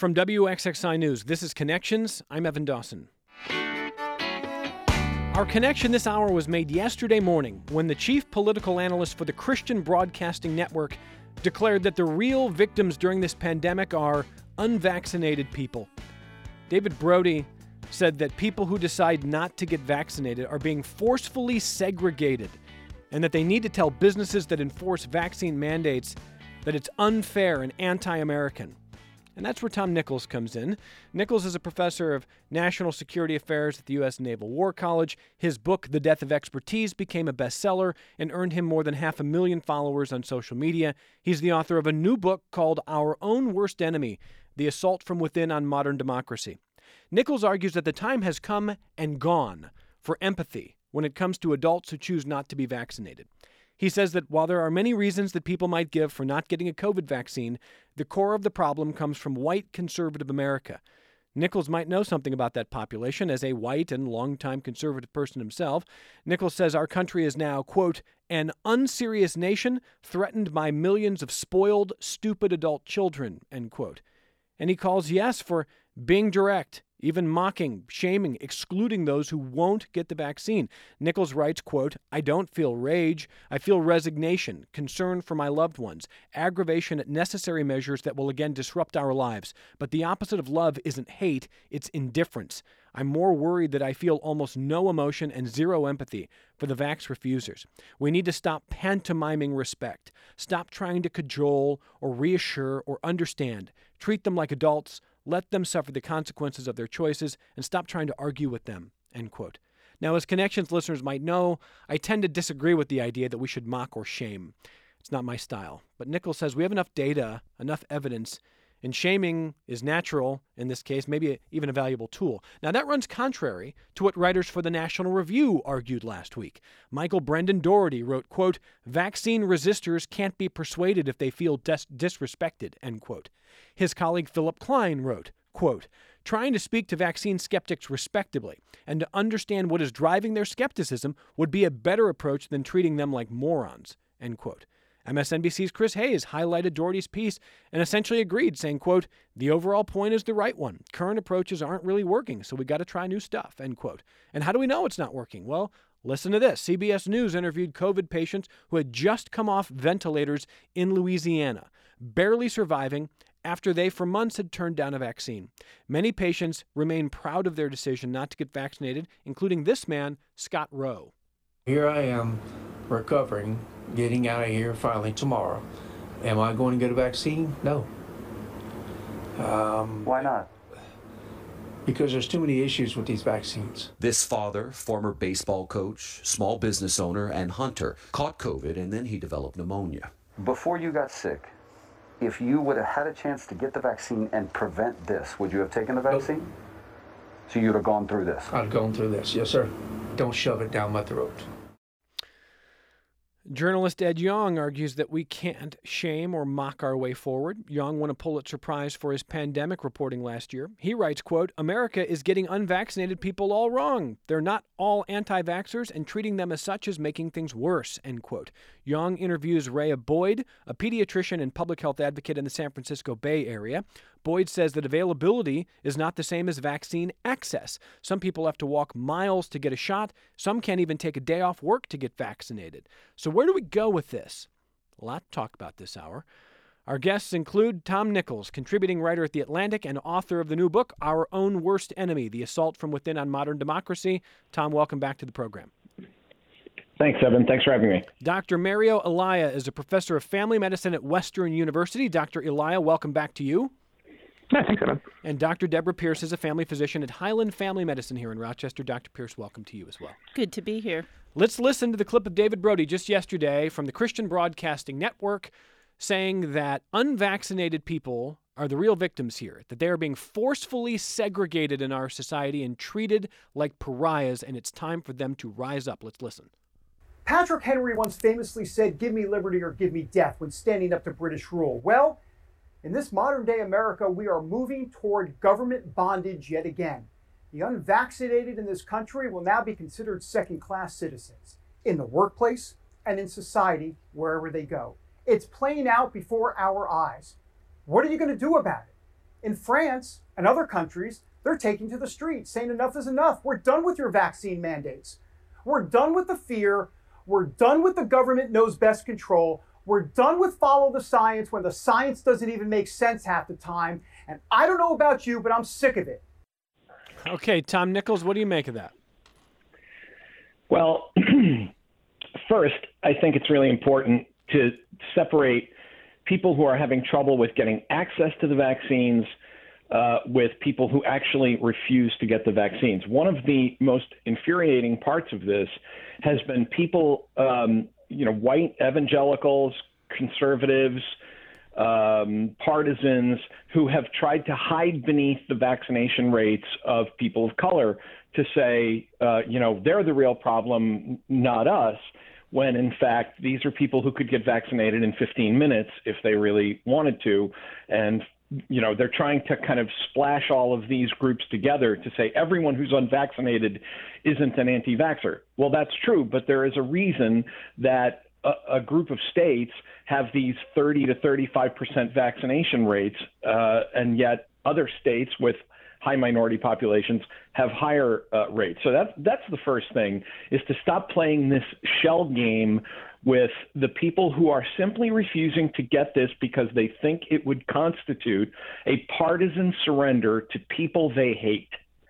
From WXXI News, this is Connections. I'm Evan Dawson. Our connection this hour was made yesterday morning when the chief political analyst for the Christian Broadcasting Network declared that the real victims during this pandemic are unvaccinated people. David Brody said that people who decide not to get vaccinated are being forcefully segregated and that they need to tell businesses that enforce vaccine mandates that it's unfair and anti-American. And that's where Tom Nichols comes in. Nichols is a professor of national security affairs at the U.S. Naval War College. His book, The Death of Expertise, became a bestseller and earned him more than 500,000 followers on social media. He's the author of a new book called Our Own Worst Enemy, The Assault from Within on Modern Democracy. Nichols argues that the time has come and gone for empathy when it comes to adults who choose not to be vaccinated. He says that while there are many reasons that people might give for not getting a COVID vaccine, the core of the problem comes from white conservative America. Nichols might know something about that population as a white and longtime conservative person himself. Nichols says our country is now, quote, an unserious nation threatened by millions of spoiled, stupid adult children, end quote. And he calls yes for being direct, even mocking, shaming, excluding those who won't get the vaccine. Nichols writes, quote, I don't feel rage. I feel resignation, concern for my loved ones, aggravation at necessary measures that will again disrupt our lives. But the opposite of love isn't hate, it's indifference. I'm more worried that I feel almost no emotion and zero empathy for the vax refusers. We need to stop pantomiming respect. Stop trying to cajole or reassure or understand. Treat them like adults. Let them suffer the consequences of their choices and stop trying to argue with them, end quote. Now, as Connections listeners might know, I tend to disagree with the idea that we should mock or shame. It's not my style. But Nichols says we have enough data, enough evidence, and shaming is natural, in this case, maybe even a valuable tool. Now, that runs contrary to what writers for the National Review argued last week. Michael Brendan Doherty wrote, quote, vaccine resistors can't be persuaded if they feel disrespected, end quote. His colleague Philip Klein wrote, quote, trying to speak to vaccine skeptics respectably and to understand what is driving their skepticism would be a better approach than treating them like morons, end quote. MSNBC's Chris Hayes highlighted Doherty's piece and essentially agreed, saying, quote, the overall point is the right one. Current approaches aren't really working, so we got to try new stuff, end quote. And how do we know it's not working? Well, listen to this. CBS News interviewed COVID patients who had just come off ventilators in Louisiana, barely surviving after they for months had turned down a vaccine. Many patients remain proud of their decision not to get vaccinated, including this man, Scott Rowe. Here I am, recovering, getting out of here finally tomorrow. Am I going to get a vaccine? No. Why not? Because there's too many issues with these vaccines. This father, former baseball coach, small business owner, and hunter, caught COVID and then he developed pneumonia. Before you got sick, if you would have had a chance to get the vaccine and prevent this, would you have taken the vaccine? Nope. So you'd have gone through this? I've gone through this, yes, sir. Don't shove it down my throat. Journalist Ed Yong argues that we can't shame or mock our way forward. Yong won a Pulitzer Prize for his pandemic reporting last year. He writes, quote, America is getting unvaccinated people all wrong. They're not all anti-vaxxers, and treating them as such is making things worse, end quote. Yong interviews Rhea Boyd, a pediatrician and public health advocate in the San Francisco Bay Area. Boyd says that availability is not the same as vaccine access. Some people have to walk miles to get a shot. Some can't even take a day off work to get vaccinated. So where do we go with this? A lot to talk about this hour. Our guests include Tom Nichols, contributing writer at The Atlantic and author of the new book, Our Own Worst Enemy, The Assault from Within on Modern Democracy. Tom, welcome back to the program. Thanks, Evan. Thanks for having me. Dr. Mario Elia is a professor of family medicine at Western University. Dr. Elia, welcome back to you. Yeah, thanks, Evan. And Dr. Deborah Pierce is a family physician at Highland Family Medicine here in Rochester. Dr. Pierce, welcome to you as well. Good to be here. Let's listen to the clip of David Brody just yesterday from the Christian Broadcasting Network saying that unvaccinated people are the real victims here, that they are being forcefully segregated in our society and treated like pariahs, and it's time for them to rise up. Let's listen. Patrick Henry once famously said, give me liberty or give me death when standing up to British rule. Well, in this modern day America, we are moving toward government bondage yet again. The unvaccinated in this country will now be considered second-class citizens in the workplace and in society wherever they go. It's playing out before our eyes. What are you going to do about it? In France and other countries, they're taking to the streets, saying enough is enough. We're done with your vaccine mandates. We're done with the fear. We're done with the government knows best control. We're done with follow the science when the science doesn't even make sense half the time. And I don't know about you, but I'm sick of it. Okay, Tom Nichols, what do you make of that? Well, first, I think it's really important to separate people who are having trouble with getting access to the vaccines with people who actually refuse to get the vaccines. One of the most infuriating parts of this has been people, white evangelicals, conservatives, partisans who have tried to hide beneath the vaccination rates of people of color to say, they're the real problem, not us, when in fact these are people who could get vaccinated in 15 minutes if they really wanted to. And they're trying to kind of splash all of these groups together to say everyone who's unvaccinated isn't an anti-vaxxer. Well, that's true, but there is a reason that a group of states have these 30 to 35% vaccination rates, and yet other states with high minority populations have higher rates. So that's the first thing, is to stop playing this shell game with the people who are simply refusing to get this because they think it would constitute a partisan surrender to people they hate.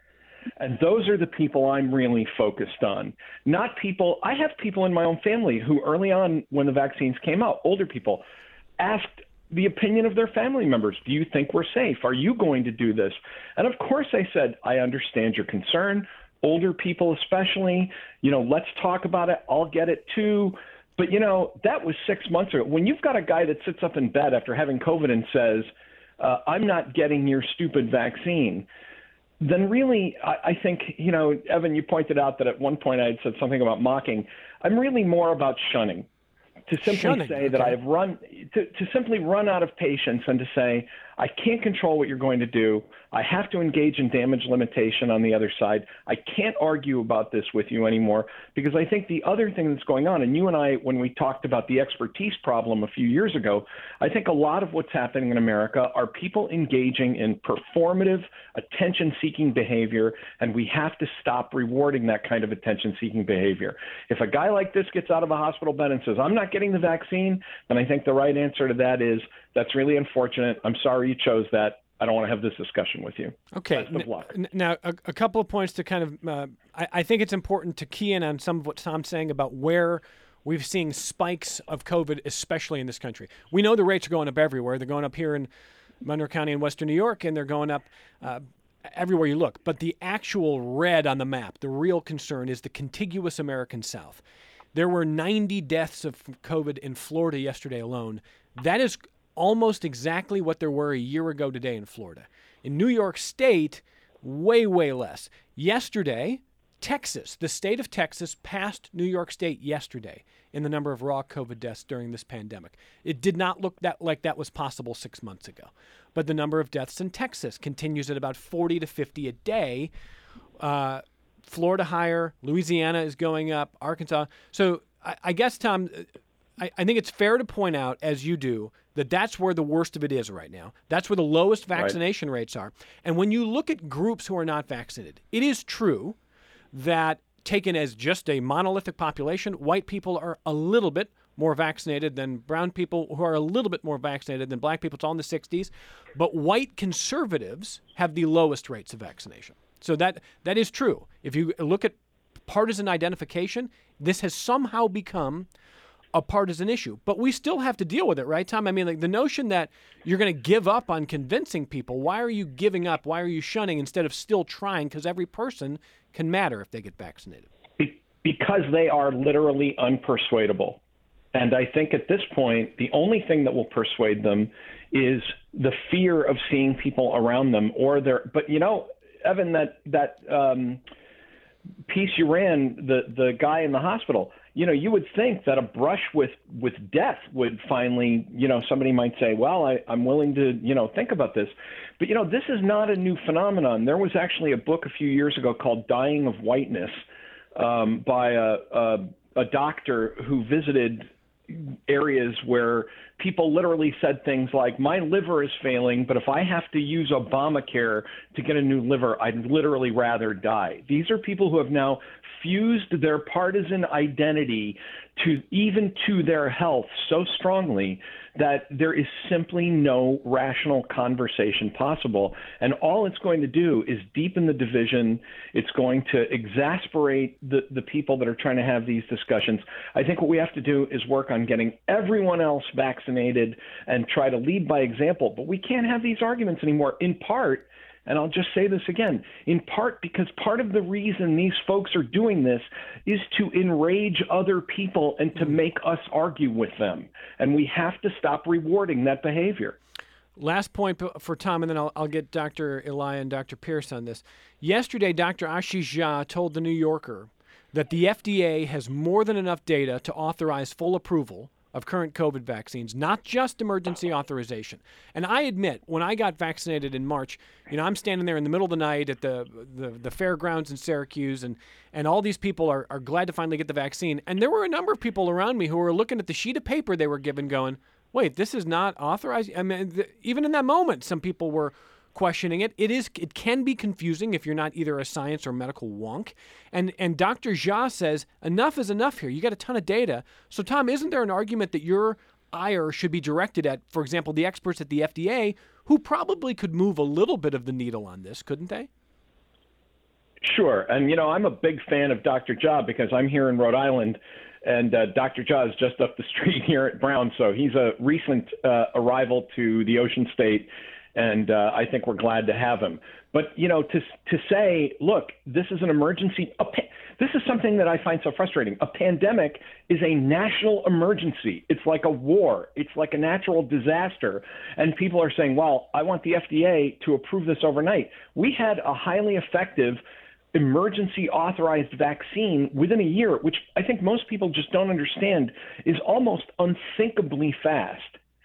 And those are the people I'm really focused on, not people. I have people in my own family who early on when the vaccines came out, older people, asked the opinion of their family members. Do you think we're safe? Are you going to do this? And of course I said, I understand your concern. Older people especially, let's talk about it. I'll get it too. But, that was 6 months ago. When you've got a guy that sits up in bed after having COVID and says, I'm not getting your stupid vaccine, then really, I think, Evan, you pointed out that at one point I had said something about mocking. I'm really more about shunning. To simply say that I have to simply run out of patience and to say, I can't control what you're going to do. I have to engage in damage limitation on the other side. I can't argue about this with you anymore, because I think the other thing that's going on, and you and I, when we talked about the expertise problem a few years ago, I think a lot of what's happening in America are people engaging in performative, attention-seeking behavior, and we have to stop rewarding that kind of attention-seeking behavior. If a guy like this gets out of a hospital bed and says, I'm not getting the vaccine, then I think the right answer to that is, that's really unfortunate. I'm sorry you chose that. I don't want to have this discussion with you. Okay. Best of luck. Now, a couple of points to kind of, I think it's important to key in on some of what Tom's saying about where we've seen spikes of COVID, especially in this country. We know the rates are going up everywhere. They're going up here in Monroe County in Western New York, and they're going up everywhere you look. But the actual red on the map, the real concern, is the contiguous American South. There were 90 deaths of COVID in Florida yesterday alone. That is almost exactly what there were a year ago today in Florida. In New York State, way, way less. Yesterday, Texas, the state of Texas, passed New York State yesterday in the number of raw COVID deaths during this pandemic. It did not look like that was possible 6 months ago. But the number of deaths in Texas continues at about 40 to 50 a day. Florida higher, Louisiana is going up, Arkansas. So I guess, Tom, I think it's fair to point out, as you do, that that's where the worst of it is right now. That's where the lowest vaccination rates are. And when you look at groups who are not vaccinated, it is true that taken as just a monolithic population, white people are a little bit more vaccinated than brown people, who are a little bit more vaccinated than black people. It's all in the 60s. But white conservatives have the lowest rates of vaccination. So that is true. If you look at partisan identification, this has somehow become a partisan issue. But we still have to deal with it, right, Tom? I mean, like the notion that you're going to give up on convincing people, why are you giving up? Why are you shunning instead of still trying? Because every person can matter if they get vaccinated. Because they are literally unpersuadable. And I think at this point, the only thing that will persuade them is the fear of seeing people around them or their, but Evan, that piece you ran, the guy in the hospital, you would think that a brush with death would finally, somebody might say, well, I'm willing to, think about this. But, this is not a new phenomenon. There was actually a book a few years ago called Dying of Whiteness by a doctor who visited, areas where people literally said things like, my liver is failing, but if I have to use Obamacare to get a new liver, I'd literally rather die. These are people who have now fused their partisan identity to their health so strongly that there is simply no rational conversation possible. And all it's going to do is deepen the division. It's going to exasperate the people that are trying to have these discussions. I think what we have to do is work on getting everyone else vaccinated and try to lead by example. But we can't have these arguments anymore, in part, and I'll just say this again, in part because part of the reason these folks are doing this is to enrage other people and to make us argue with them. And we have to stop rewarding that behavior. Last point for Tom, and then I'll get Dr. Elia and Dr. Pierce on this. Yesterday, Dr. Ashish Jha told The New Yorker that the FDA has more than enough data to authorize full approval of current COVID vaccines, not just emergency authorization. And I admit, when I got vaccinated in March, I'm standing there in the middle of the night at the fairgrounds in Syracuse, and all these people are glad to finally get the vaccine. And there were a number of people around me who were looking at the sheet of paper they were given going, wait, this is not authorized? I mean, even in that moment, some people were questioning it. It can be confusing if you're not either a science or medical wonk. And Dr. Jha says enough is enough here. You got a ton of data. So Tom, isn't there an argument that your ire should be directed at, for example, the experts at the FDA, who probably could move a little bit of the needle on this, couldn't they? Sure. And, I'm a big fan of Dr. Jha because I'm here in Rhode Island, and Dr. Jha is just up the street here at Brown. So he's a recent arrival to the Ocean State, and I think we're glad to have him. But, to say, look, this is an emergency. This is something that I find so frustrating. A pandemic is a national emergency. It's like a war. It's like a natural disaster. And people are saying, well, I want the FDA to approve this overnight. We had a highly effective emergency authorized vaccine within a year, which I think most people just don't understand is almost unthinkably fast.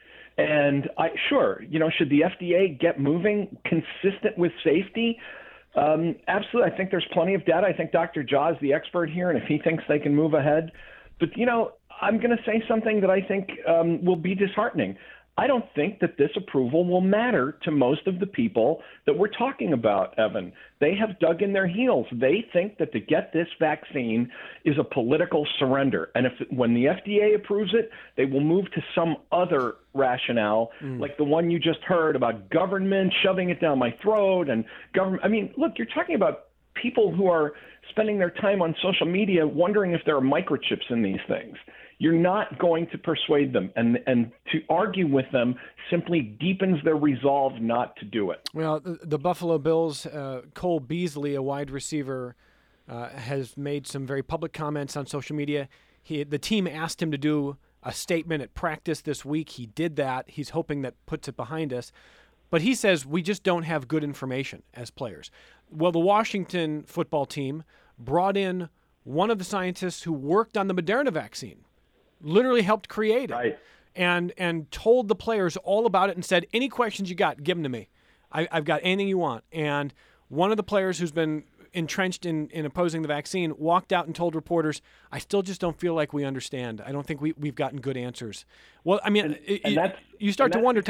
And should the FDA get moving consistent with safety? Absolutely. I think there's plenty of data. I think Dr. Jha is the expert here, and if he thinks they can move ahead. But, I'm going to say something that I think will be disheartening. I don't think that this approval will matter to most of the people that we're talking about, Evan. They have dug in their heels. They think that to get this vaccine is a political surrender. And when the FDA approves it, they will move to some other rationale, like the one you just heard about government shoving it down my throat and government. I mean, look, you're talking about people who are spending their time on social media wondering if there are microchips in these things. You're not going to persuade them, and to argue with them simply deepens their resolve not to do it. Well, the Buffalo Bills, Cole Beasley, a wide receiver, has made some very public comments on social media. The team asked him to do a statement at practice this week. He did that. He's hoping that puts it behind us. But he says we just don't have good information as players. Well, the Washington football team brought in one of the scientists who worked on the Moderna vaccine, literally helped create it, right, and told the players all about it and said, any questions you got, give them to me. I've got anything you want. And one of the players who's been entrenched in opposing the vaccine walked out and told reporters, I still just don't feel like we understand. I don't think we've gotten good answers. Well, I mean, you start to wonder.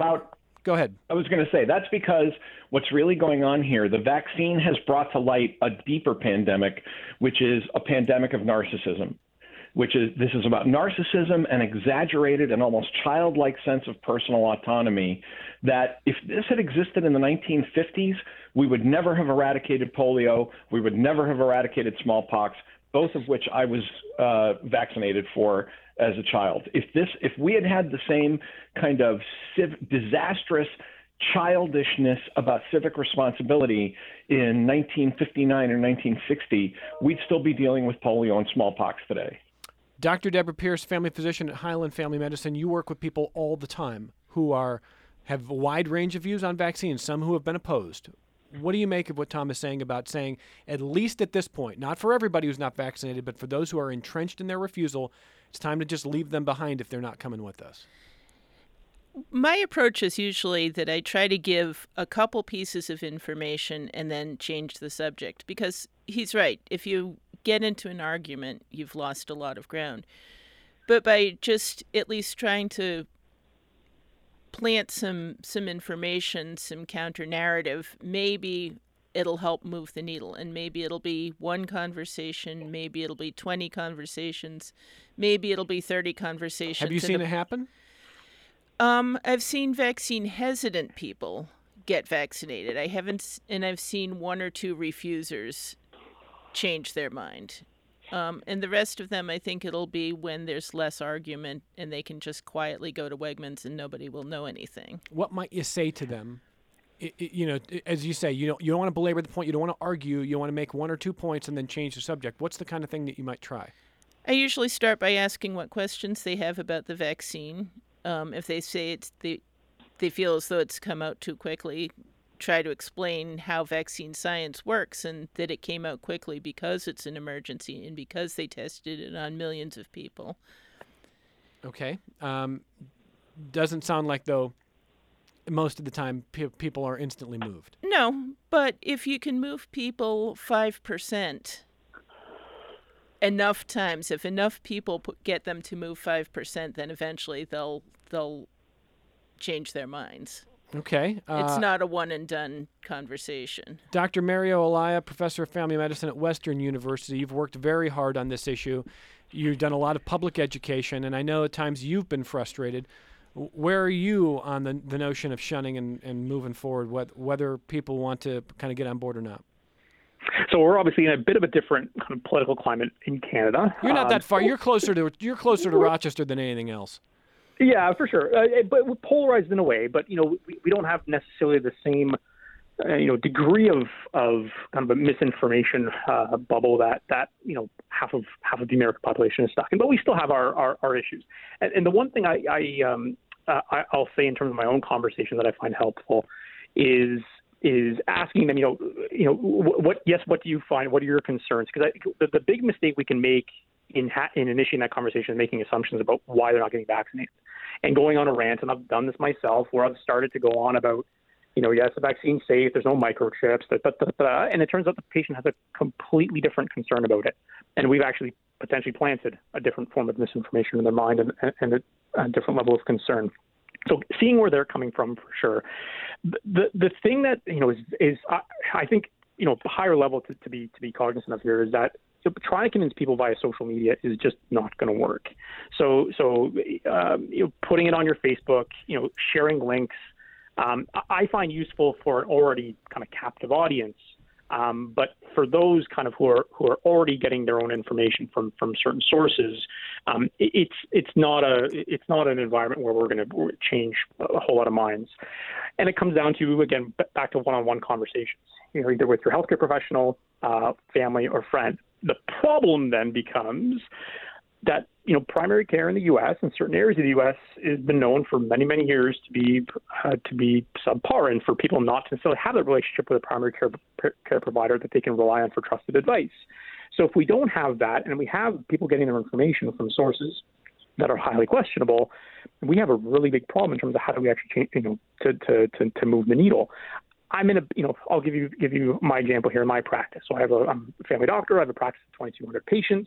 Go ahead. I was going to say, that's because what's really going on here, the vaccine has brought to light a deeper pandemic, which is a pandemic of narcissism. This is about narcissism and exaggerated and almost childlike sense of personal autonomy, that if this had existed in the 1950s, we would never have eradicated polio. We would never have eradicated smallpox, both of which I was vaccinated for as a child. If we had had the same kind of disastrous childishness about civic responsibility in 1959 or 1960, we'd still be dealing with polio and smallpox today. Dr. Deborah Pierce, family physician at Highland Family Medicine, you work with people all the time who have a wide range of views on vaccines, some who have been opposed. What do you make of what Tom is saying about saying, at least at this point, not for everybody who's not vaccinated, but for those who are entrenched in their refusal, it's time to just leave them behind if they're not coming with us? My approach is usually that I try to give a couple pieces of information and then change the subject, because he's right. If you get into an argument, you've lost a lot of ground. But by just at least trying to plant some information, some counter narrative, maybe it'll help move the needle. And maybe it'll be one conversation, maybe it'll be 20 conversations, maybe it'll be 30 conversations. Have you seen it happen? I've seen vaccine hesitant people get vaccinated. I've seen one or two refusers change their mind. And the rest of them, I think it'll be when there's less argument and they can just quietly go to Wegmans and nobody will know anything. What might you say to them? As you say, you don't want to belabor the point. You don't want to argue. You want to make one or two points and then change the subject. What's the kind of thing that you might try? I usually start by asking what questions they have about the vaccine. If they say they feel as though it's come out too quickly, try to explain how vaccine science works and that it came out quickly because it's an emergency and because they tested it on millions of people. Okay. Doesn't sound like, though, most of the time people are instantly moved. No, but if you can move people 5% enough times, if enough people get them to move 5%, then eventually they'll change their minds. Okay. It's not a one-and-done conversation. Dr. Mario Elia, professor of family medicine at Western University, you've worked very hard on this issue. You've done a lot of public education, and I know at times you've been frustrated. Where are you on the notion of shunning and moving forward, whether people want to kind of get on board or not? So we're obviously in a bit of a different kind of political climate in Canada. You're not that far. You're closer to Rochester than anything else. Yeah, for sure. But we're polarized in a way. But we don't have necessarily the same degree of kind of a misinformation bubble that half of the American population is stuck in. But we still have our issues. And the one thing I'll say in terms of my own conversation that I find helpful is asking them, what do you find? What are your concerns? Because the big mistake we can make in initiating that conversation is making assumptions about why they're not getting vaccinated and going on a rant. And I've done this myself where I've started to go on about, yes, the vaccine's safe, there's no microchips, and it turns out the patient has a completely different concern about it. And we've actually potentially planted a different form of misinformation in their mind and a different level of concern. So seeing where they're coming from, for sure. The thing that, is I think, higher level to be cognizant of here is that trying to convince people via social media is just not going to work. So putting it on your Facebook, sharing links, I find useful for an already kind of captive audience. But for those kind of who are already getting their own information from certain sources, it's not an environment where we're going to change a whole lot of minds. And it comes down to, again, back to one-on-one conversations, either with your healthcare professional, family, or friend. The problem then becomes that primary care in the U.S. and certain areas of the U.S. has been known for many, many years to be subpar, and for people not to necessarily have that relationship with a primary care provider that they can rely on for trusted advice. So if we don't have that, and we have people getting their information from sources that are highly questionable, we have a really big problem in terms of how do we actually change, to move the needle. I'm in I'll give you my example here in my practice. So I'm a family doctor. I have a practice of 2,200 patients.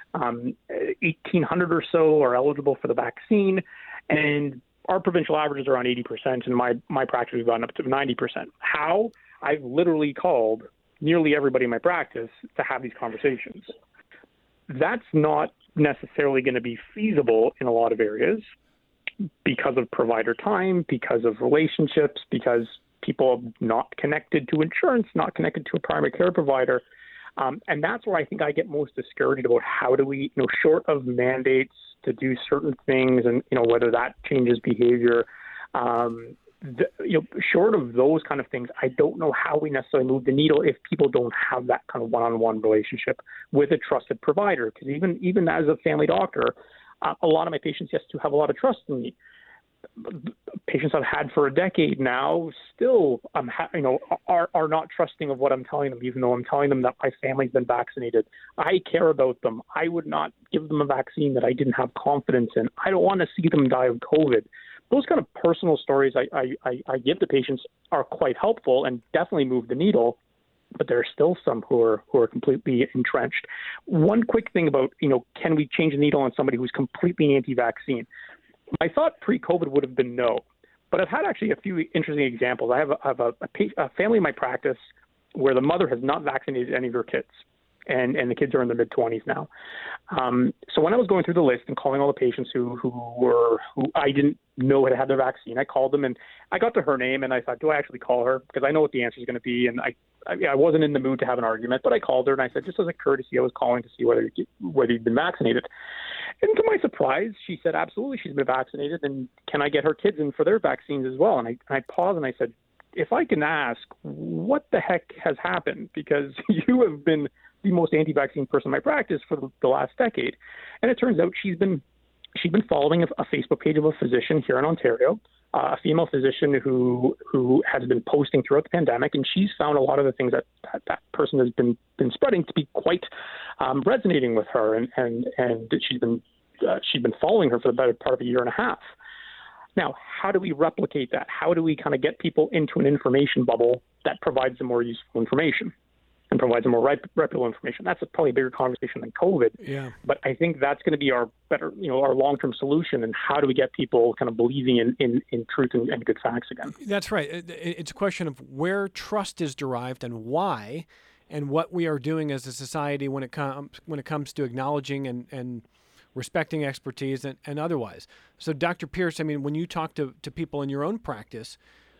1,800 or so are eligible for the vaccine, and our provincial averages are around 80%, and my practice has gone up to 90%. How? I've literally called nearly everybody in my practice to have these conversations. That's not necessarily going to be feasible in a lot of areas because of provider time, because of relationships, because people are not connected to insurance, not connected to a primary care provider. And that's where I think I get most discouraged about how do we, short of mandates to do certain things and, whether that changes behavior, short of those kind of things, I don't know how we necessarily move the needle if people don't have that kind of one-on-one relationship with a trusted provider. Because even as a family doctor, a lot of my patients, yes, do have a lot of trust in me. Patients I've had for a decade now still are not trusting of what I'm telling them, even though I'm telling them that my family's been vaccinated. I care about them. I would not give them a vaccine that I didn't have confidence in. I don't want to see them die of COVID. Those kind of personal stories I give to patients are quite helpful and definitely move the needle. but there are still some who are completely entrenched. One quick thing about, can we change the needle on somebody who's completely anti-vaccine? My thought pre-COVID would have been no, but I've had actually a few interesting examples. I have a family in my practice where the mother has not vaccinated any of her kids, and the kids are in their mid-20s now. So when I was going through the list and calling all the patients who I didn't know had their vaccine, I called them and I got to her name and I thought, do I actually call her? Because I know what the answer is going to be. And I wasn't in the mood to have an argument, but I called her and I said, just as a courtesy, I was calling to see whether you'd been vaccinated. And to my surprise, she said, absolutely, she's been vaccinated. And can I get her kids in for their vaccines as well? And I paused and I said, if I can ask, what the heck has happened? Because you have been the most anti-vaccine person in my practice for the last decade. And it turns out she's been following a Facebook page of a physician here in Ontario, a female physician who has been posting throughout the pandemic, and she's found a lot of the things that person has been spreading to be quite resonating with her, and she's been following her for the better part of a year and a half. Now, how do we replicate that? How do we kind of get people into an information bubble that provides them more useful information and provides them more reputable information? That's probably a bigger conversation than COVID. Yeah. But I think that's going to be our long-term solution. And how do we get people kind of believing in truth and good facts again? That's right. It's a question of where trust is derived and why, and what we are doing as a society when it comes to acknowledging and respecting expertise and otherwise. So, Dr. Pierce, I mean, when you talk to people in your own practice,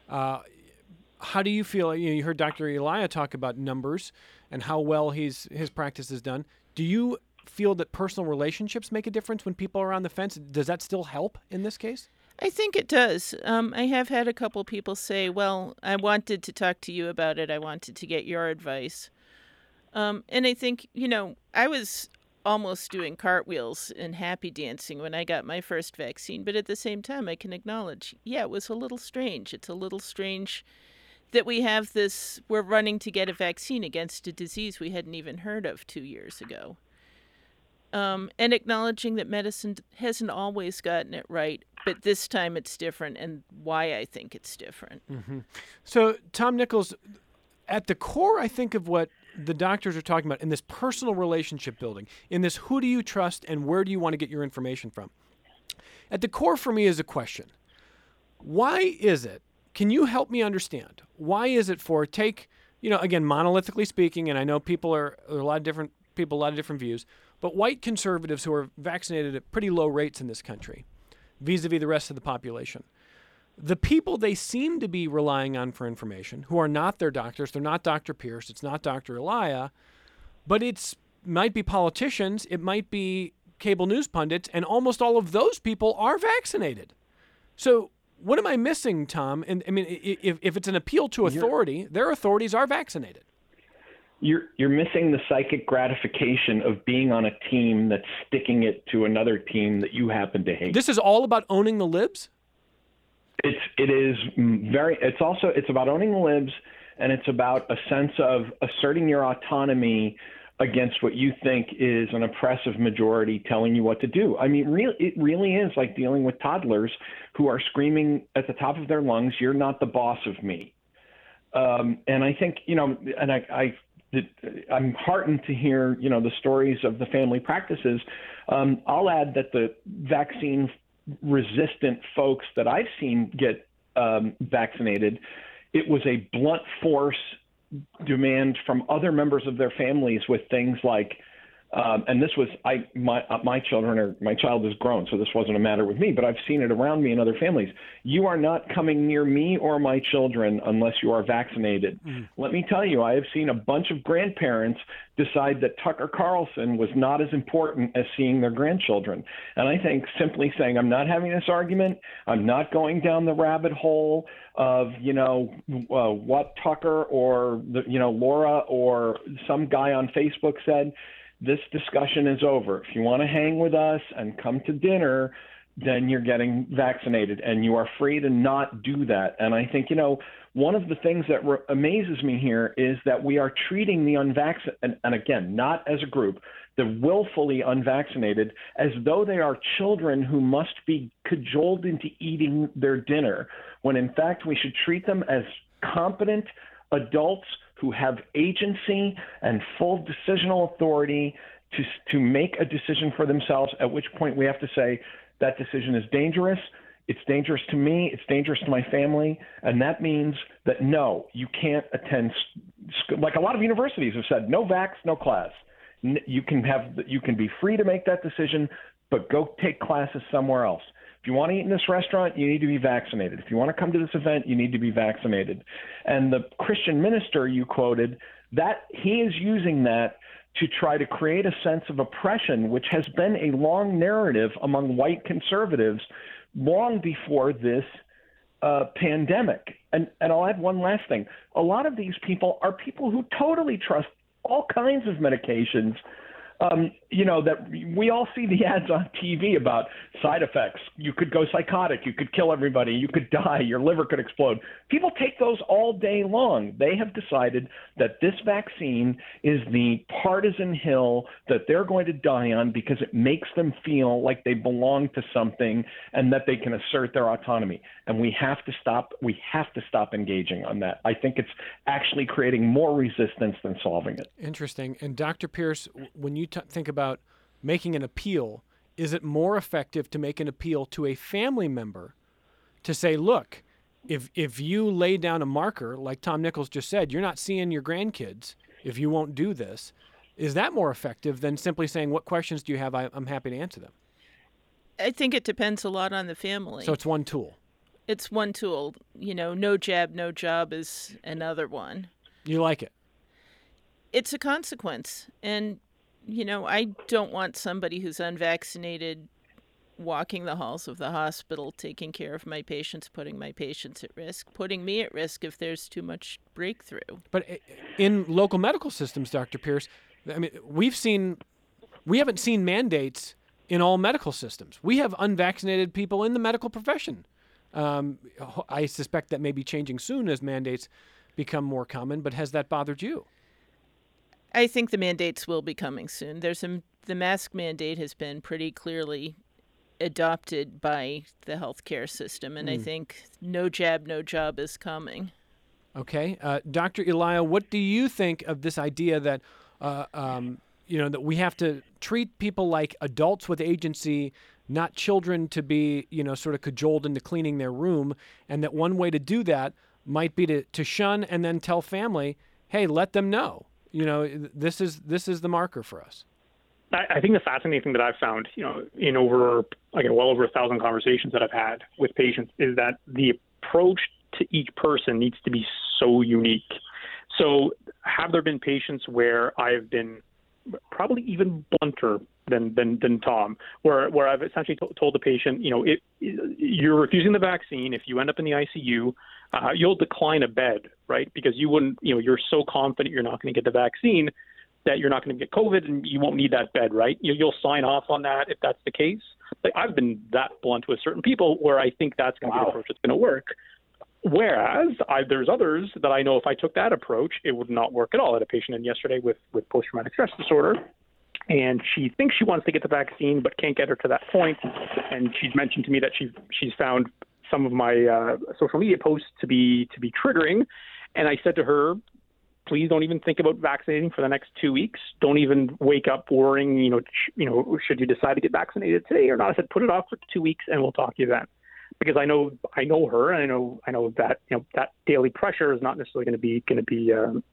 how do you feel? You heard Dr. Elia talk about numbers and how well his practice is done. Do you feel that personal relationships make a difference when people are on the fence? Does that still help in this case? I think it does. I have had a couple people say, well, I wanted to talk to you about it. I wanted to get your advice. And I think, I was almost doing cartwheels and happy dancing when I got my first vaccine. But at the same time, I can acknowledge, it was a little strange. It's a little strange that we're running to get a vaccine against a disease we hadn't even heard of 2 years ago. And acknowledging that medicine hasn't always gotten it right, but this time it's different, and why I think it's different. Mm-hmm. So, Tom Nichols, at the core, I think, of what the doctors are talking about in this personal relationship building, in this who do you trust and where do you want to get your information from? At the core for me is a question. Why is it? Can you help me understand? Why is it again, monolithically speaking, and I know there are a lot of different people, a lot of different views, but white conservatives who are vaccinated at pretty low rates in this country, vis-a-vis the rest of the population, the people they seem to be relying on for information, who are not their doctors, they're not Dr. Pierce, it's not Dr. Elia, but might be politicians, it might be cable news pundits, and almost all of those people are vaccinated. So what am I missing, Tom? And I mean, if it's an appeal to authority, their authorities are vaccinated. You're missing the psychic gratification of being on a team that's sticking it to another team that you happen to hate. This is all about owning the libs? It's about owning the libs, and it's about a sense of asserting your autonomy against what you think is an oppressive majority telling you what to do. I mean, it really is like dealing with toddlers who are screaming at the top of their lungs, "You're not the boss of me." And I think, I'm heartened to hear, the stories of the family practices. I'll add that the vaccine resistant folks that I've seen get vaccinated, it was a blunt force demand from other members of their families with things like, and this was, my child is grown, so this wasn't a matter with me, but I've seen it around me in other families. You are not coming near me or my children unless you are vaccinated. Let me tell you, I have seen a bunch of grandparents decide that Tucker Carlson was not as important as seeing their grandchildren. And I think simply saying, I'm not having this argument, I'm not going down the rabbit hole of, what Tucker or, Laura or some guy on Facebook said. This discussion is over. If you want to hang with us and come to dinner, then you're getting vaccinated, and you are free to not do that. And I think, one of the things that amazes me here is that we are treating the unvaccinated, and again, not as a group, the willfully unvaccinated, as though they are children who must be cajoled into eating their dinner, when in fact we should treat them as competent adults who have agency and full decisional authority to make a decision for themselves, at which point we have to say that decision is dangerous. It's dangerous to me. It's dangerous to my family. And that means that, no, you can't attend. Like a lot of universities have said, no vax, no class. You can be free to make that decision, but go take classes somewhere else. If you want to eat in this restaurant, you need to be vaccinated. If you want to come to this event, you need to be vaccinated. And the Christian minister you quoted, that he is using that to try to create a sense of oppression, which has been a long narrative among white conservatives long before this pandemic. And I'll add one last thing. A lot of these people are people who totally trust all kinds of medications, that we all see the ads on TV about side effects. You could go psychotic. You could kill everybody. You could die. Your liver could explode. People take those all day long. They have decided that this vaccine is the partisan hill that they're going to die on because it makes them feel like they belong to something and that they can assert their autonomy. And we have to stop engaging on that. I think it's actually creating more resistance than solving it. Interesting. And Dr. Pierce, when you think about making an appeal, is it more effective to make an appeal to a family member to say, look, if you lay down a marker, like Tom Nichols just said, you're not seeing your grandkids if you won't do this? Is that more effective than simply saying, what questions do you have? I'm happy to answer them. I think it depends a lot on the family. So it's one tool. It's one tool. No jab, no job is another one. You like it? It's a consequence. And I don't want somebody who's unvaccinated walking the halls of the hospital, taking care of my patients, putting my patients at risk, putting me at risk if there's too much breakthrough. But in local medical systems, Dr. Pierce, I mean, we haven't seen mandates in all medical systems. We have unvaccinated people in the medical profession. I suspect that may be changing soon as mandates become more common, but has that bothered you? I think the mandates will be coming soon. The mask mandate has been pretty clearly adopted by the healthcare system, and I think no jab, no job is coming. Okay. Dr. Elia, what do you think of this idea that, that we have to treat people like adults with agency, not children to be, sort of cajoled into cleaning their room, and that one way to do that might be to shun and then tell family, hey, let them know. This is the marker for us. I think the fascinating thing that I've found, in well over 1,000 conversations that I've had with patients, is that the approach to each person needs to be so unique. So have there been patients where I've been probably even blunter than Tom, where I've essentially told the patient, you're refusing the vaccine. If you end up in the ICU, you'll decline a bed, right? Because you wouldn't, you're so confident you're not going to get the vaccine that you're not going to get COVID and you won't need that bed, right? You'll sign off on that if that's the case. I've been that blunt with certain people where I think that's going to be the approach that's going to work. Whereas there's others that I know if I took that approach, it would not work at all. I had a patient in yesterday with post-traumatic stress disorder, and she thinks she wants to get the vaccine but can't get her to that point. And she's mentioned to me that she's found some of my social media posts to be triggering. And I said to her, please don't even think about vaccinating for the next 2 weeks. Don't even wake up worrying, should you decide to get vaccinated today or not? I said, put it off for 2 weeks and we'll talk to you then. Because I know her, and I know that that daily pressure is not necessarily going to be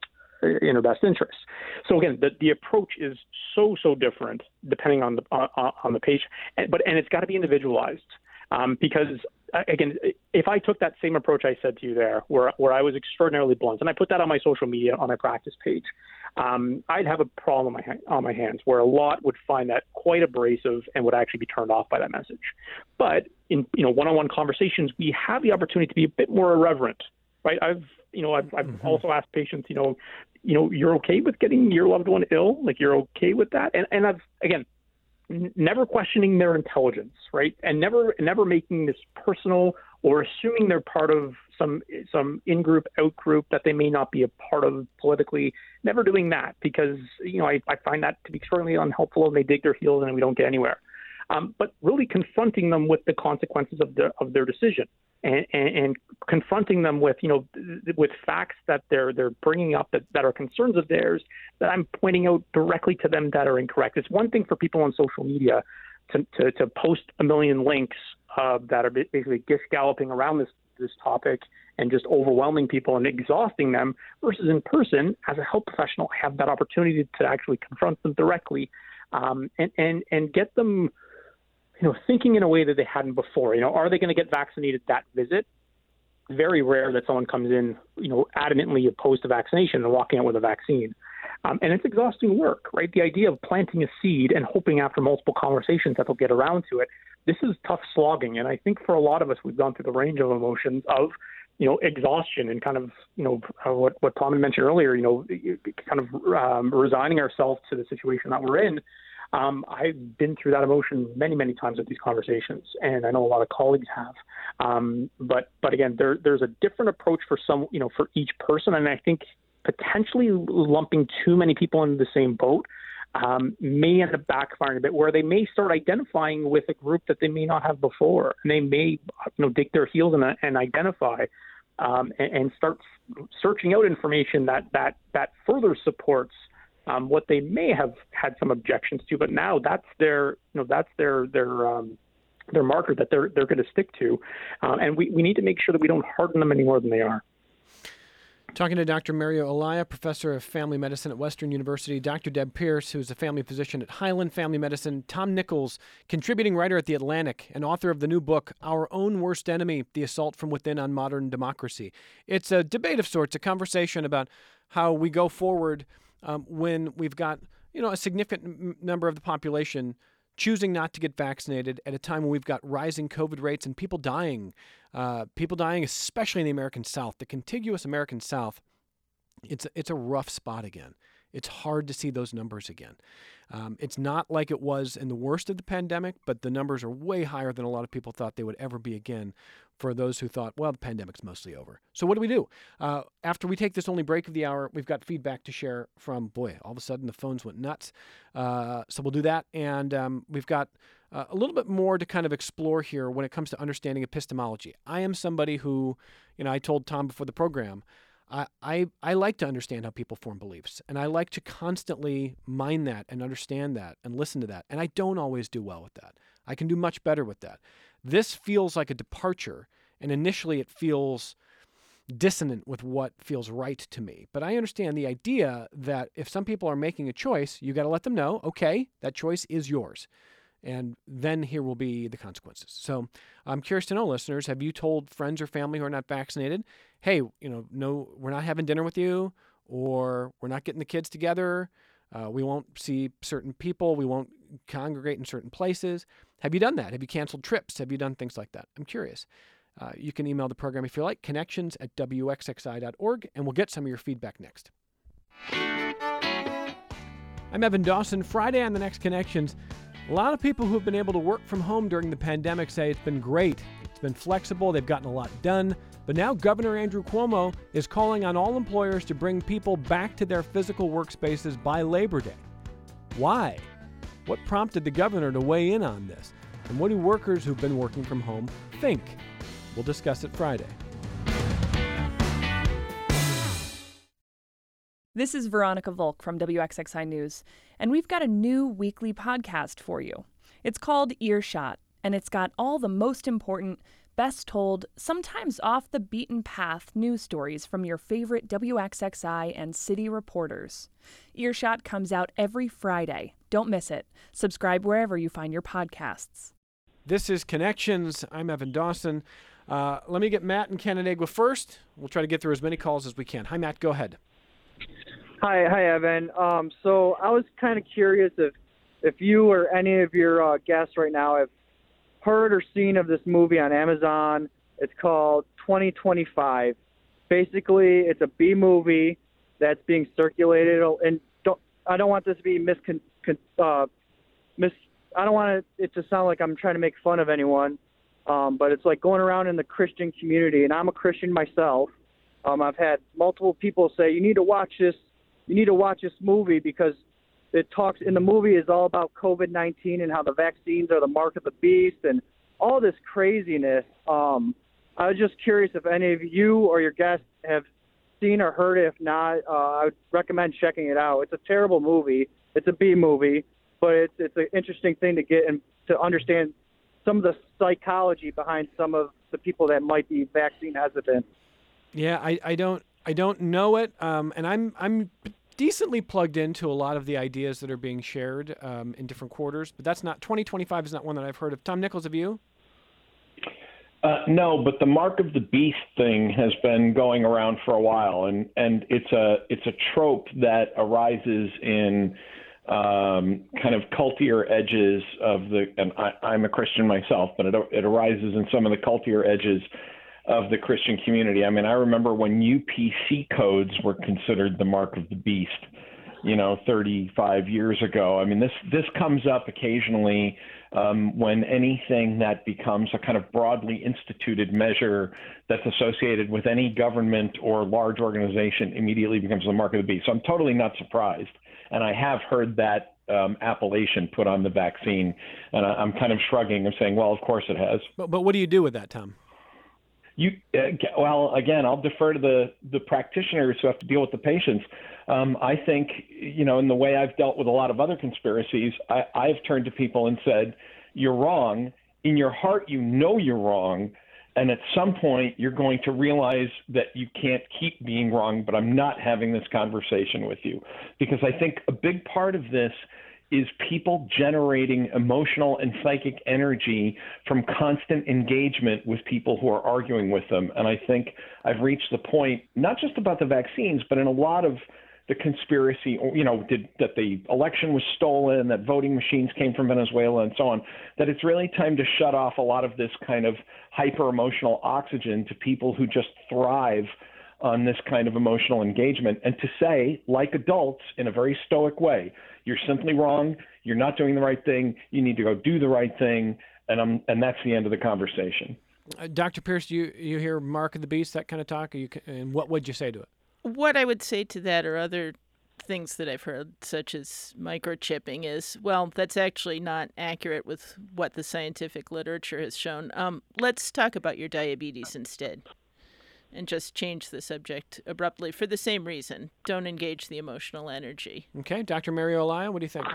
in her best interest. So again, the approach is so different depending on the patient, and it's got to be individualized. Because again, if I took that same approach I said to you there, where I was extraordinarily blunt, and I put that on my social media on my practice page, I'd have a problem on my hands where a lot would find that quite abrasive and would actually be turned off by that message. But in one-on-one conversations, we have the opportunity to be a bit more irreverent, right? I've also asked patients, you're okay with getting your loved one ill, like you're okay with that, and I've again never questioning their intelligence, right? And never making this personal or assuming they're part of some in-group, out-group that they may not be a part of politically. Never doing that because, I find that to be extremely unhelpful and they dig their heels and we don't get anywhere. But really confronting them with the consequences of their decision. and confronting them with, with facts that they're bringing up that are concerns of theirs that I'm pointing out directly to them that are incorrect. It's one thing for people on social media to post a million links that are basically galloping around this topic and just overwhelming people and exhausting them, versus in person, as a health professional, have that opportunity to actually confront them directly and get them thinking in a way that they hadn't before. Are they going to get vaccinated that visit? Very rare that someone comes in, adamantly opposed to vaccination and walking out with a vaccine. And it's exhausting work, right? The idea of planting a seed and hoping after multiple conversations that they'll get around to it, this is tough slogging. And I think for a lot of us, we've gone through the range of emotions of, exhaustion and kind of, what Tom had mentioned earlier, kind of resigning ourselves to the situation that we're in. I've been through that emotion many, many times with these conversations, and I know a lot of colleagues have. But again, there's a different approach for some, for each person, and I think potentially lumping too many people into the same boat may end up backfiring a bit, where they may start identifying with a group that they may not have before, and they may, dig their heels and identify and start searching out information that further supports what they may have had some objections to, but now that's their marker that they're going to stick to, and we need to make sure that we don't harden them any more than they are. Talking to Dr. Mario Olaya, professor of family medicine at Western University, Dr. Deb Pierce, who's a family physician at Highland Family Medicine, Tom Nichols, contributing writer at The Atlantic and author of the new book, Our Own Worst Enemy, The Assault from Within on Modern Democracy. It's a debate of sorts, a conversation about how we go forward when we've got, a significant number of the population choosing not to get vaccinated at a time when we've got rising COVID rates and people dying, especially in the American South, the contiguous American South. It's a rough spot again. It's hard to see those numbers again. It's not like it was in the worst of the pandemic, but the numbers are way higher than a lot of people thought they would ever be again, for those who thought, well, the pandemic's mostly over. So what do? After we take this only break of the hour, we've got feedback to share from, all of a sudden the phones went nuts. So we'll do that. And we've got a little bit more to kind of explore here when it comes to understanding epistemology. I am somebody who, I told Tom before the program, I like to understand how people form beliefs, and I like to constantly mine that and understand that and listen to that. And I don't always do well with that. I can do much better with that. This feels like a departure, and initially it feels dissonant with what feels right to me. But I understand the idea that if some people are making a choice, you got to let them know, okay, that choice is yours. And then here will be the consequences. So I'm curious to know, listeners, have you told friends or family who are not vaccinated, hey, no, we're not having dinner with you, or we're not getting the kids together, we won't see certain people, we won't congregate in certain places? Have you done that? Have you canceled trips? Have you done things like that? I'm curious. You can email the program if you like, connections@wxxi.org, and we'll get some of your feedback next. I'm Evan Dawson. Friday on the Next Connections. A lot of people who have been able to work from home during the pandemic say it's been great. It's been flexible. They've gotten a lot done. But now Governor Andrew Cuomo is calling on all employers to bring people back to their physical workspaces by Labor Day. Why? What prompted the governor to weigh in on this? And what do workers who've been working from home think? We'll discuss it Friday. This is Veronica Volk from WXXI News, and we've got a new weekly podcast for you. It's called Earshot, and it's got all the most important, best told, sometimes off the beaten path news stories from your favorite WXXI and city reporters. Earshot comes out every Friday. Don't miss it. Subscribe wherever you find your podcasts. This is Connections. I'm Evan Dawson. Let me get Matt in Canandaigua first. We'll try to get through as many calls as we can. Hi, Matt. Go ahead. Hi, Evan. So I was kind of curious if you or any of your guests right now have heard or seen of this movie on Amazon. It's called 2025. Basically, it's a B movie that's being circulated, and I don't want this to be I don't want it to sound like I'm trying to make fun of anyone, but it's like going around in the Christian community, and I'm a Christian myself. I've had multiple people say, you need to watch this movie because it talks in the movie is all about COVID-19 and how the vaccines are the mark of the beast and all this craziness. I'm I was just curious if any of you or your guests have seen or heard it. If not, I would recommend checking it out. It's a terrible movie. It's a B movie, but it's an interesting thing to get and to understand some of the psychology behind some of the people that might be vaccine hesitant. Yeah, I don't know it, and I'm decently plugged into a lot of the ideas that are being shared in different quarters, but 2025 is not one that I've heard of. Tom Nichols, have you? No, but the mark of the beast thing has been going around for a while, and it's a trope that arises in kind of cultier edges of and I'm a Christian myself, but it arises in some of the cultier edges of the Christian community. I mean, I remember when UPC codes were considered the mark of the beast, 35 years ago. I mean, this comes up occasionally when anything that becomes a kind of broadly instituted measure that's associated with any government or large organization immediately becomes the mark of the beast. So I'm totally not surprised. And I have heard that appellation put on the vaccine, and I'm kind of shrugging and saying, well, of course it has. But what do you do with that, Tom? Well, again, I'll defer to the practitioners who have to deal with the patients. I think, in the way I've dealt with a lot of other conspiracies, I've turned to people and said, you're wrong. In your heart, you're wrong. And at some point, you're going to realize that you can't keep being wrong, but I'm not having this conversation with you. Because I think a big part of this is people generating emotional and psychic energy from constant engagement with people who are arguing with them. And I think I've reached the point, not just about the vaccines, but in a lot of the conspiracy, that the election was stolen, that voting machines came from Venezuela and so on, that it's really time to shut off a lot of this kind of hyper-emotional oxygen to people who just thrive on this kind of emotional engagement, and to say, like adults, in a very stoic way, you're simply wrong, you're not doing the right thing, you need to go do the right thing, and that's the end of the conversation. Dr. Pierce, do you hear mark of the beast, that kind of talk, and what would you say to it? What I would say to that, or other things that I've heard, such as microchipping, is, well, that's actually not accurate with what the scientific literature has shown. Let's talk about your diabetes instead, and just change the subject abruptly for the same reason. Don't engage the emotional energy. Okay, Dr. Mario Elia, what do you think?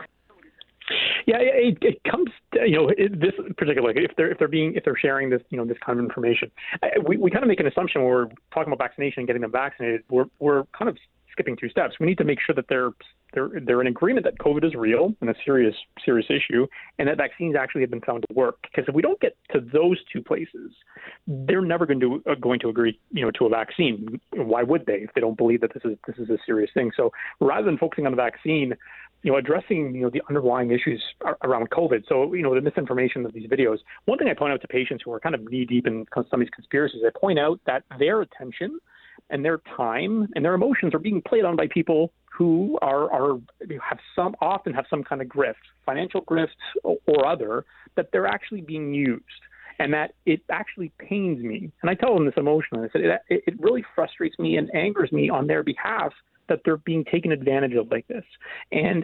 Yeah, it comes, this particularly, if they're sharing this, this kind of information, we kind of make an assumption when we're talking about vaccination and getting them vaccinated. We're kind of skipping two steps. We need to make sure that they're in agreement that COVID is real and a serious issue, and that vaccines actually have been found to work. Because if we don't get to those two places, they're never going to agree, to a vaccine. Why would they if they don't believe that this is a serious thing? So rather than focusing on the vaccine, addressing, the underlying issues around COVID. So, the misinformation of these videos. One thing I point out to patients who are kind of knee deep in some of these conspiracies, I point out that their attention and their time and their emotions are being played on by people who often have some kind of grift, financial grift or other, that they're actually being used. And that it actually pains me. And I tell them this emotionally. I said, it really frustrates me and angers me on their behalf that they're being taken advantage of like this. And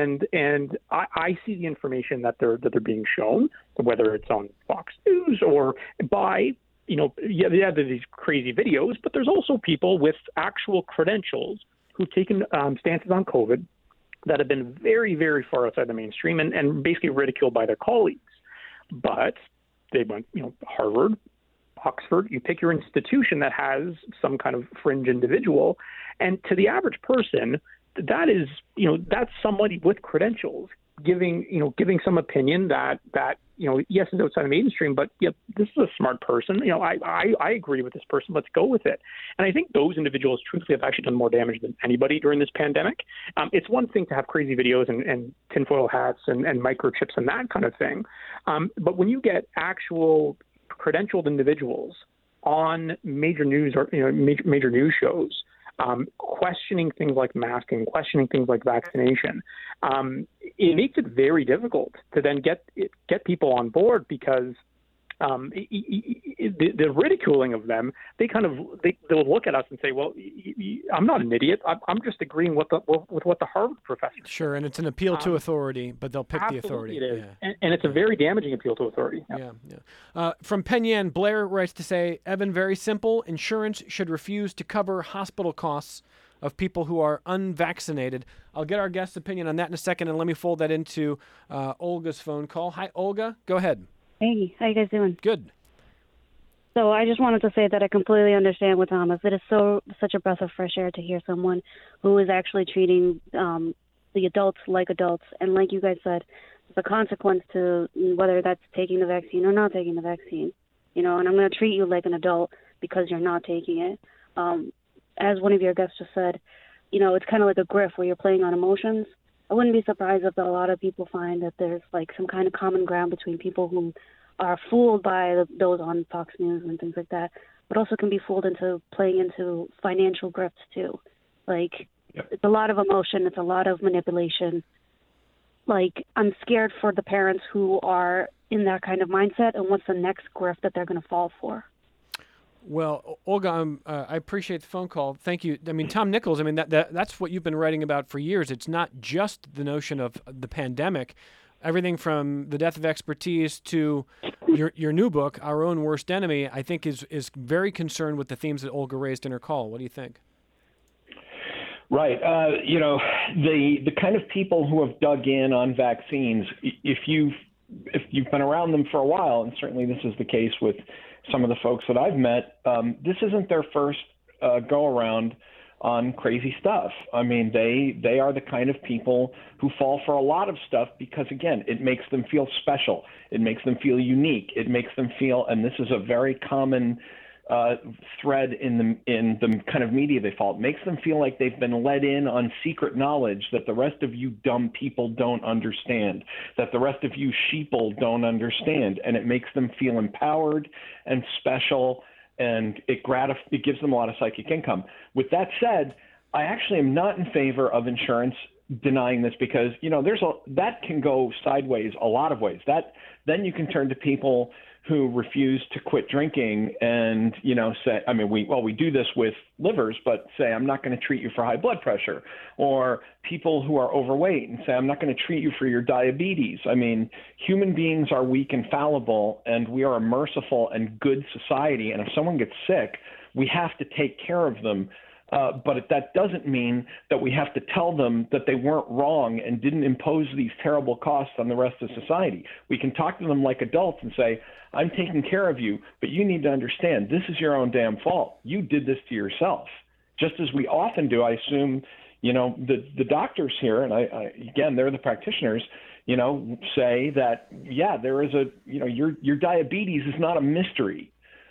I see the information that they're being shown, whether it's on Fox News or by, there's these crazy videos, but there's also people with actual credentials who've taken stances on COVID that have been very, very far outside the mainstream and basically ridiculed by their colleagues. But they went, Harvard, Oxford, you pick your institution that has some kind of fringe individual. And to the average person, that is, that's somebody with credentials giving some opinion that, yes, it's outside the mainstream, but yeah, this is a smart person. I agree with this person. Let's go with it. And I think those individuals truthfully have actually done more damage than anybody during this pandemic. It's one thing to have crazy videos and tinfoil hats and microchips and that kind of thing. But when you get actual credentialed individuals on major news or major news shows, questioning things like masking, questioning things like vaccination, it makes it very difficult to then get people on board, because the ridiculing of them, they'll look at us and say, well, I'm not an idiot. I'm just agreeing with what the Harvard professor said. Sure, and it's an appeal to authority, but they'll pick the authority. It is. Yeah. And it's a very damaging appeal to authority. Yeah. From Penyan, Blair writes to say, Evan, very simple. Insurance should refuse to cover hospital costs of people who are unvaccinated. I'll get our guest's opinion on that in a second, and let me fold that into Olga's phone call. Hi, Olga. Go ahead. Hey, how you guys doing? Good. So I just wanted to say that I completely understand with Thomas. It is such a breath of fresh air to hear someone who is actually treating the adults like adults. And like you guys said, the consequence to whether that's taking the vaccine or not taking the vaccine. And I'm going to treat you like an adult because you're not taking it. As one of your guests just said, it's kind of like a grift where you're playing on emotions. I wouldn't be surprised if a lot of people find that there's like some kind of common ground between people who are fooled by those on Fox News and things like that, but also can be fooled into playing into financial grifts too. It's a lot of emotion. It's a lot of manipulation. I'm scared for the parents who are in that kind of mindset and what's the next grift that they're going to fall for. Well, Olga, I appreciate the phone call. Thank you. I mean, Tom Nichols, that's what you've been writing about for years. It's not just the notion of the pandemic. Everything from The Death of Expertise to your new book, Our Own Worst Enemy, I think is very concerned with the themes that Olga raised in her call. What do you think? Right. The kind of people who have dug in on vaccines, if you've been around them for a while, and certainly this is the case with some of the folks that I've met, this isn't their first go around on crazy stuff. I mean, they are the kind of people who fall for a lot of stuff because, again, it makes them feel special. It makes them feel unique. It makes them feel, and this is a very common thread in the kind of media they follow. It makes them feel like they've been let in on secret knowledge that the rest of you dumb people don't understand, that the rest of you sheeple don't understand, and it makes them feel empowered and special, and it gives them a lot of psychic income. With that said, I actually am not in favor of insurance denying this because, that can go sideways a lot of ways. Then you can turn to people who refuse to quit drinking and, say, we do this with livers, but say, I'm not going to treat you for high blood pressure, or people who are overweight and say, I'm not going to treat you for your diabetes. I mean, human beings are weak and fallible, and we are a merciful and good society. And if someone gets sick, we have to take care of them. But that doesn't mean that we have to tell them that they weren't wrong and didn't impose these terrible costs on the rest of society. We can talk to them like adults and say, I'm taking care of you, but you need to understand this is your own damn fault. You did this to yourself. Just as we often do, I assume, the doctors here, and again, they're the practitioners, say that, yeah, there is your diabetes is not a mystery.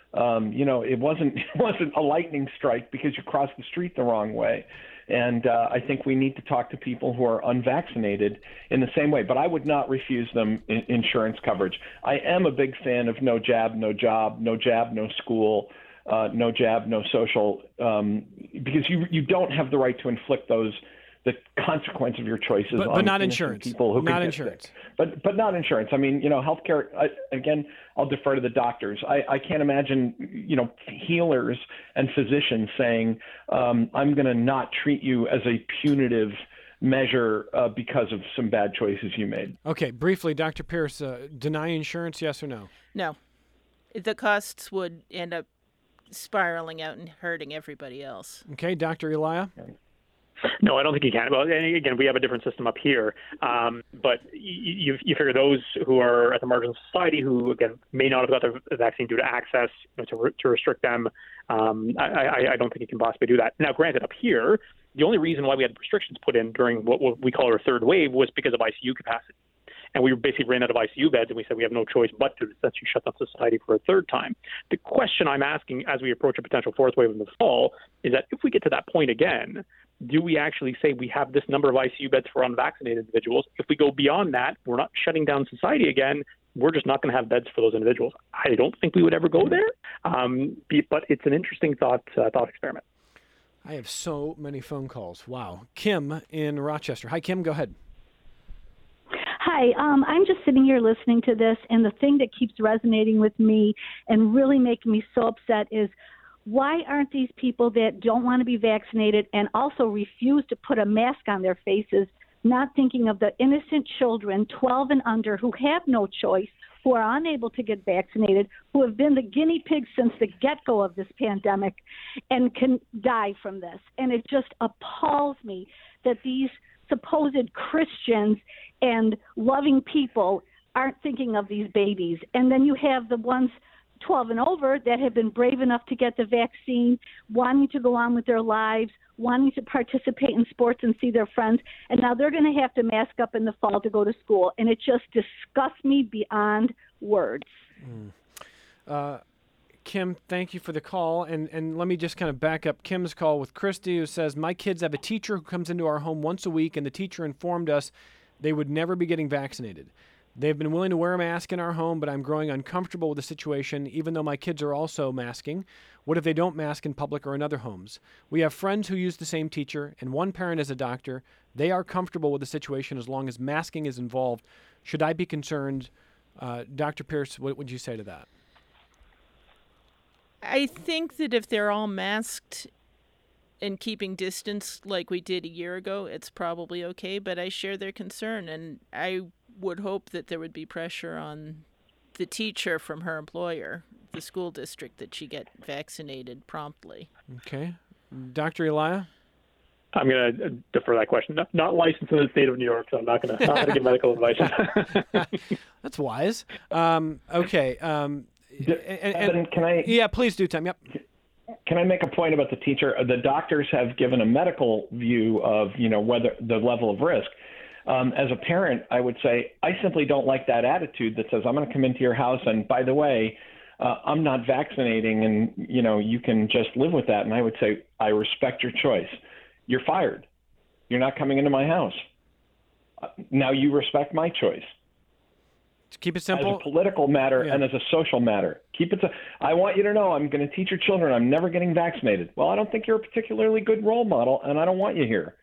It wasn't a lightning strike because you crossed the street the wrong way. And I think we need to talk to people who are unvaccinated in the same way. But I would not refuse them insurance coverage. I am a big fan of no jab, no job, no jab, no school, no jab, no social, because you don't have the right to inflict the consequence of your choices but on not insurance. People who not can insurance. Sick. But not insurance. I mean, healthcare, again, I'll defer to the doctors. I can't imagine, healers and physicians saying, I'm going to not treat you as a punitive measure because of some bad choices you made. Okay, briefly, Dr. Pierce, deny insurance, yes or no? No. The costs would end up spiraling out and hurting everybody else. Okay, Dr. Elia? No, I don't think you can. Well, and again, we have a different system up here. But you figure those who are at the margins of society, who again may not have got the vaccine due to access, to restrict them. I don't think you can possibly do that. Now, granted, up here, the only reason why we had restrictions put in during what we call our third wave was because of ICU capacity. And we basically ran out of ICU beds, and we said we have no choice but to essentially shut down society for a third time. The question I'm asking as we approach a potential fourth wave in the fall is that if we get to that point again, do we actually say we have this number of ICU beds for unvaccinated individuals? If we go beyond that, we're not shutting down society again. We're just not going to have beds for those individuals. I don't think we would ever go there, but it's an interesting thought experiment. I have so many phone calls. Wow. Kim in Rochester. Hi, Kim. Go ahead. Hi, I'm just sitting here listening to this, and the thing that keeps resonating with me and really making me so upset is why aren't these people that don't want to be vaccinated and also refuse to put a mask on their faces not thinking of the innocent children, 12 and under, who have no choice, who are unable to get vaccinated, who have been the guinea pigs since the get-go of this pandemic and can die from this. And it just appalls me that these supposed Christians and loving people aren't thinking of these babies. And then you have the ones 12 and over that have been brave enough to get the vaccine, wanting to go on with their lives, wanting to participate in sports and see their friends, and now they're going to have to mask up in the fall to go to school. And it just disgusts me beyond words. Kim, thank you for the call. And let me just kind of back up Kim's call with Christy, who says, my kids have a teacher who comes into our home once a week, and the teacher informed us they would never be getting vaccinated. They've been willing to wear a mask in our home, but I'm growing uncomfortable with the situation, even though my kids are also masking. What if they don't mask in public or in other homes? We have friends who use the same teacher, and one parent is a doctor. They are comfortable with the situation as long as masking is involved. Should I be concerned? Dr. Pierce, what would you say to that? I think that if they're all masked and keeping distance like we did a year ago, it's probably okay, but I share their concern, and I would hope that there would be pressure on the teacher from her employer, the school district, that she get vaccinated promptly. Okay. Dr. Elia? I'm going to defer that question. Not licensed in the state of New York, so I'm not going to give medical advice. That's wise. Okay. Evan, can I? Yeah, please do, Tim. Yep. Can I make a point about the teacher? The doctors have given a medical view of, whether the level of risk. As a parent, I would say, I simply don't like that attitude that says, I'm going to come into your house and, by the way, I'm not vaccinating and, you can just live with that. And I would say, I respect your choice. You're fired. You're not coming into my house. Now you respect my choice. Keep it simple. As a political matter and as a social matter. I want you to know I'm going to teach your children I'm never getting vaccinated. Well, I don't think you're a particularly good role model, and I don't want you here.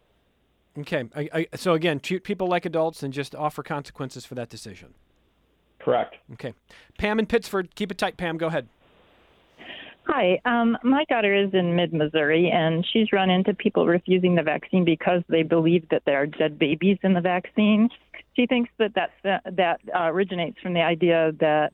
Okay. So, again, treat people like adults and just offer consequences for that decision. Correct. Okay. Pam in Pittsford. Keep it tight, Pam. Go ahead. Hi. My daughter is in mid-Missouri, and she's run into people refusing the vaccine because they believe that there are dead babies in the vaccine. She thinks that originates from the idea that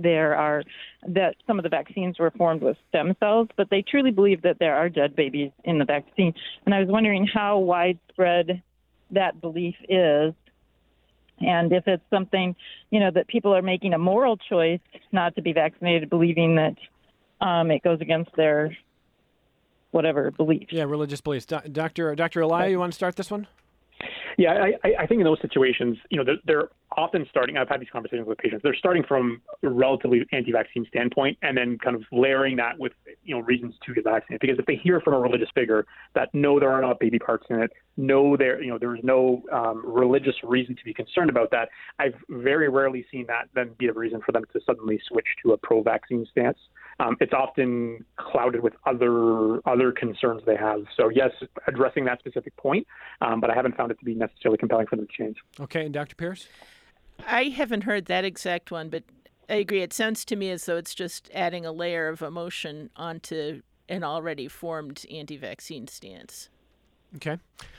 that some of the vaccines were formed with stem cells, but they truly believe that there are dead babies in the vaccine. And I was wondering how widespread that belief is, and if it's something, that people are making a moral choice not to be vaccinated, believing that it goes against their whatever beliefs. Yeah, religious beliefs. Dr. Elia, you want to start this one? Yeah, I think in those situations, they're often starting, I've had these conversations with patients, they're starting from a relatively anti-vaccine standpoint and then kind of layering that with, reasons to get vaccinated. Because if they hear from a religious figure that no, there are not baby parts in it, no, there is no religious reason to be concerned about that, I've very rarely seen that then be a reason for them to suddenly switch to a pro-vaccine stance. It's often clouded with other concerns they have. So yes, addressing that specific point, but I haven't found it to be necessarily compelling for them to change. Okay, and Dr. Pierce? I haven't heard that exact one, but I agree. It sounds to me as though it's just adding a layer of emotion onto an already formed anti-vaccine stance. Okay.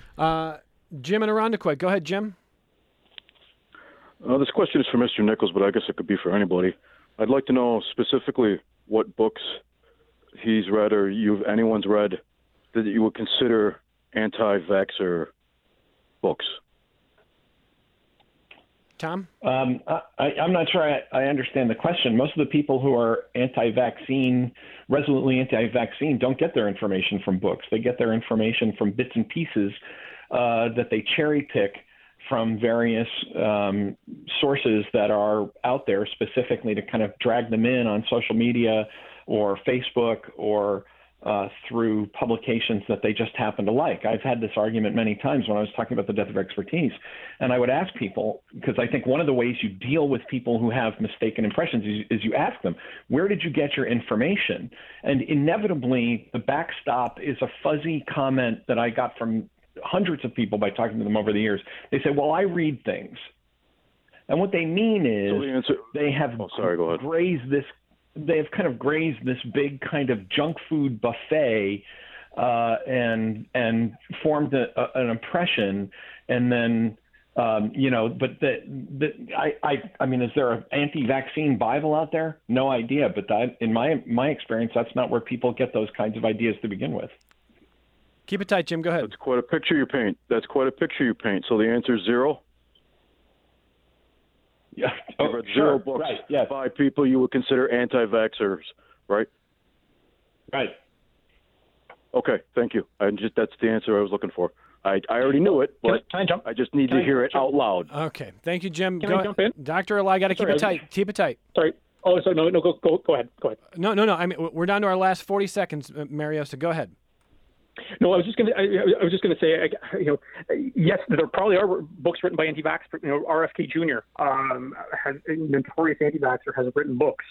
Jim in Irondequoit. Go ahead, Jim. This question is for Mr. Nichols, but I guess it could be for anybody. I'd like to know specifically what books he's read or anyone's read that you would consider anti-vaxxer books. Tom? I'm not sure I understand the question. Most of the people who are resolutely anti-vaccine, don't get their information from books. They get their information from bits and pieces that they cherry pick from various sources that are out there specifically to kind of drag them in on social media or Facebook or through publications that they just happen to like. I've had this argument many times when I was talking about the death of expertise. And I would ask people, because I think one of the ways you deal with people who have mistaken impressions is you ask them, where did you get your information? And inevitably, the backstop is a fuzzy comment that I got from hundreds of people by talking to them over the years. They say, well, I read things. And what they mean is they have go ahead. They have kind of grazed this big kind of junk food buffet, and formed an impression, and then but I mean, is there an anti-vaccine Bible out there? No idea, but that, in my experience, that's not where people get those kinds of ideas to begin with. Keep it tight, Jim. Go ahead. That's quite a picture you paint. So the answer is 0. Yeah. You've read 0 books by people you would consider anti-vaxxers, right? Right. Okay, thank you. That's the answer I was looking for. I already knew it, but I just need to hear it out loud. Okay, thank you, Jim. Can I jump in? Dr. Eli, got to keep it tight. Keep it tight. Sorry. Oh, sorry. No. Go ahead. No. I mean, we're down to our last 40 seconds, Mario. So go ahead. No, I was just going to say, yes, there probably are books written by anti-vaxxers. RFK Jr. Has a notorious anti-vaxxer, has written books,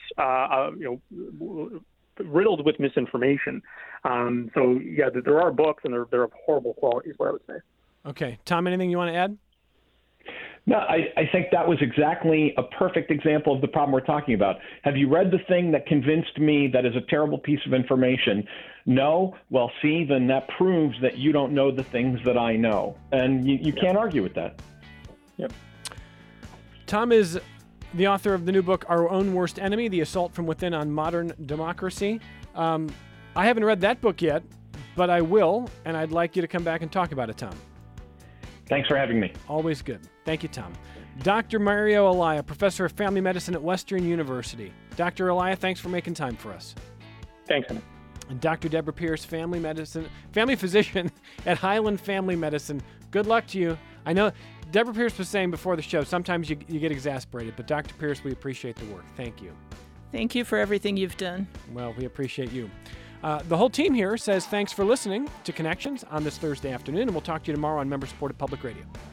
riddled with misinformation. So yeah, there are books, and they're of horrible quality, is what I would say. Okay, Tom, anything you want to add? No, I think that was exactly a perfect example of the problem we're talking about. Have you read the thing that convinced me that is a terrible piece of information? No? Well, see, then that proves that you don't know the things that I know. And you can't argue with that. Yep. Tom is the author of the new book, Our Own Worst Enemy, The Assault from Within on Modern Democracy. I haven't read that book yet, but I will, and I'd like you to come back and talk about it, Tom. Thanks for having me. Always good. Thank you, Tom. Dr. Mario Elia, professor of family medicine at Western University. Dr. Elia, thanks for making time for us. Thanks, Henry. And Dr. Deborah Pierce, family physician at Highland Family Medicine. Good luck to you. I know Deborah Pierce was saying before the show, sometimes you get exasperated, but Dr. Pierce, we appreciate the work. Thank you. Thank you for everything you've done. Well, we appreciate you. The whole team here says thanks for listening to Connections on this Thursday afternoon, and we'll talk to you tomorrow on member-supported public radio.